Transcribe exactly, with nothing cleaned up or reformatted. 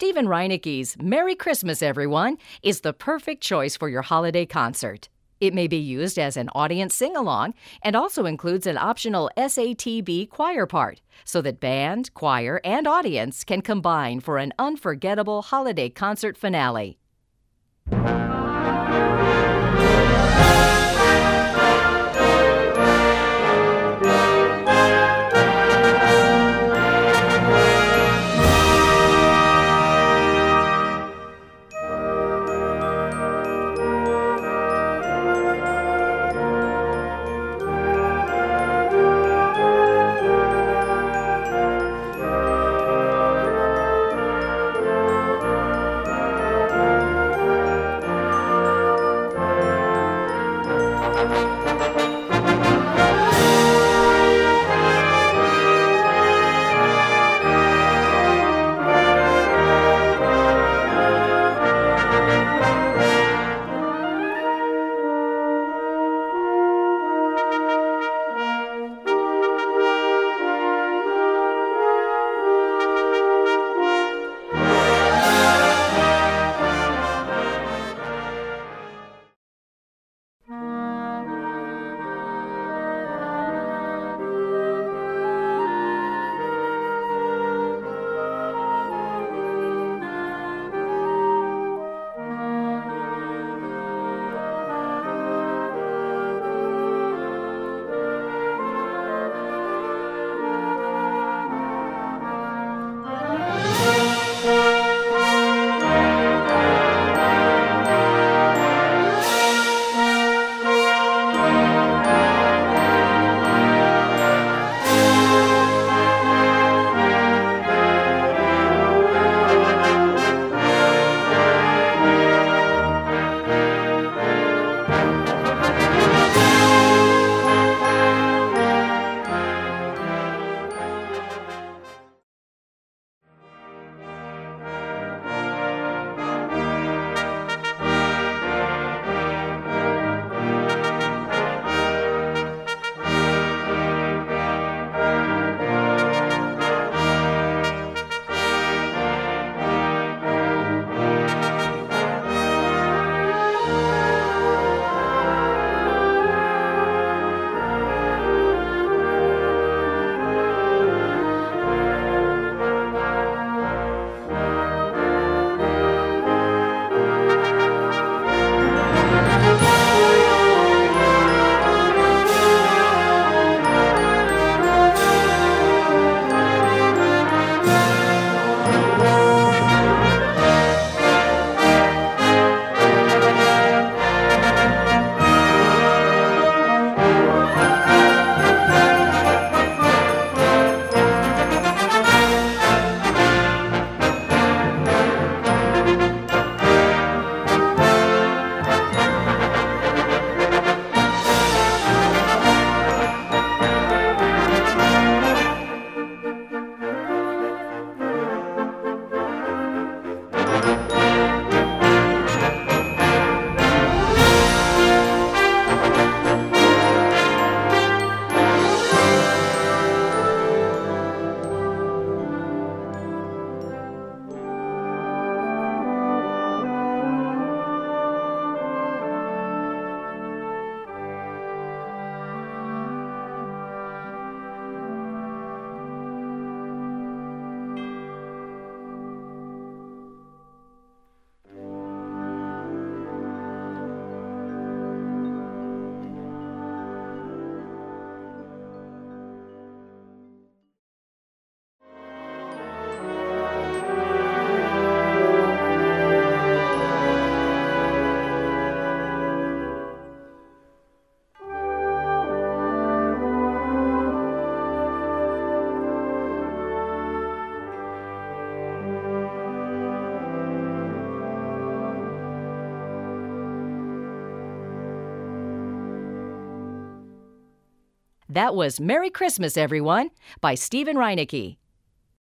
Stephen Reinicke's Merry Christmas, Everyone is the perfect choice for your holiday concert. It may be used as an audience sing-along and also includes an optional S A T B choir part so that band, choir, and audience can combine for an unforgettable holiday concert finale. That was Merry Christmas, Everyone by Stephen Reinicke.